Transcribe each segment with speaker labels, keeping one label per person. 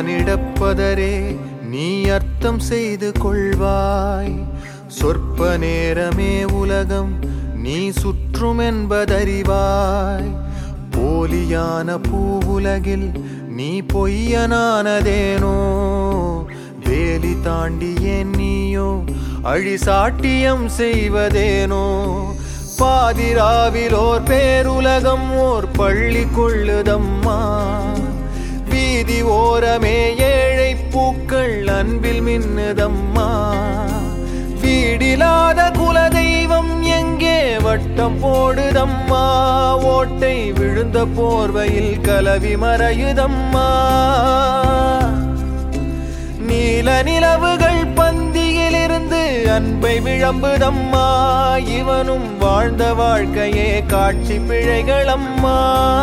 Speaker 1: மானிடப்பதரே நீ அர்த்தம் செய்து கொள்வாய். சொற்ப நேரமே உலகம் நீ சுற்றும் என்பதறிவாய். போலியான பூவுலகில் நீ பொய்யனானதேனோ. வேலி தாண்டியே நீயோ அழிசாட்டியம் செய்வதேனோ. பாதிராவில் ஓர் பேருலகம் ஓர் பள்ளி கொள்ளுதம்மா. வீதி ஓரமே ஏழை பூக்கள் அன்பில் மின்னுதம்மா. வீடிலாத குலதெய்வம் எங்கே வட்டம் போடுதம்மா. ஓட்டை விழுந்த போர்வையில் கலவி மறையுதம்மா. நீல நிலவுகள் பந்தியிலிருந்து அன்பை விளம்புதம்மா. இவனும் வாழ்ந்த வாழ்க்கையே காட்சி பிழைகளம்மா.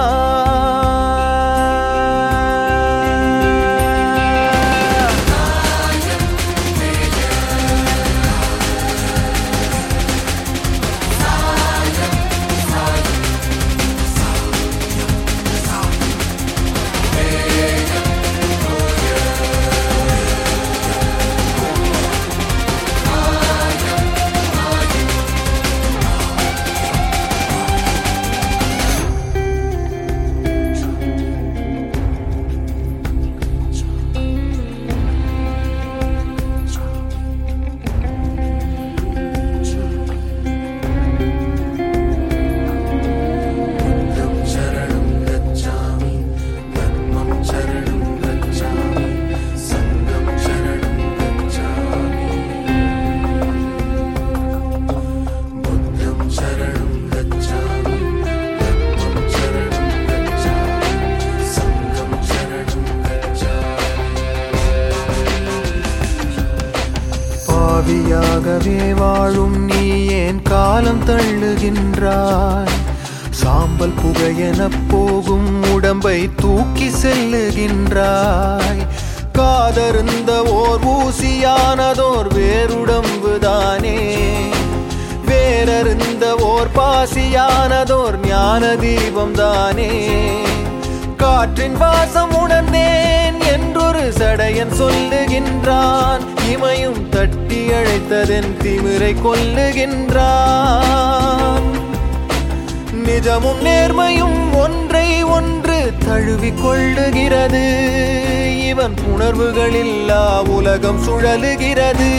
Speaker 1: பாவியாகவே வாழும் நீ ஏன் காலம் தள்ளுகின்றாய். சாம்பல் புகையென போகும் உடம்பை தூக்கி செல்லுகின்றாய். காதருந்த ஓர் ஊசியானதோர் வேறுடம்புதானே. வேறருந்த ஓர் பாசியானதோர் ஞான தீபம் தானே. காற்றின் வாசம் உணர்ந்தேன் என்றொரு சடையன் சொல்லுகின்றான். இமையும் தட்டி அழைத்ததென் திமிரை கொல்லுகின்றான். நிஜமும் நேர்மையும் ஒன்றை ஒன்று தழுவிக் கொள்ளுகிறது. இவன் உணர்வுகளில்லா உலகம் சுழலுகிறது.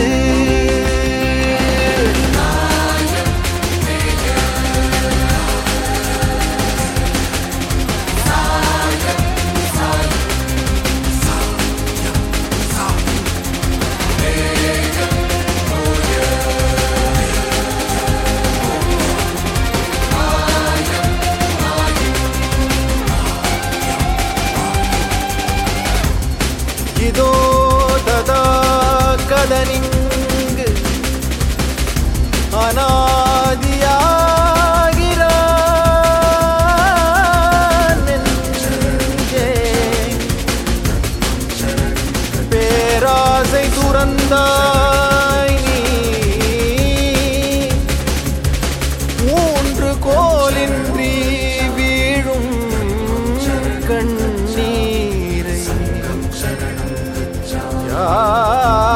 Speaker 1: இதோ ததா கதனிங்கு அநாதியாகிறான் நெஞ்சே. பேராசை துறந்தாய் நீ மூன்று கோலின்றி வீழும் கண்ணீரை யார்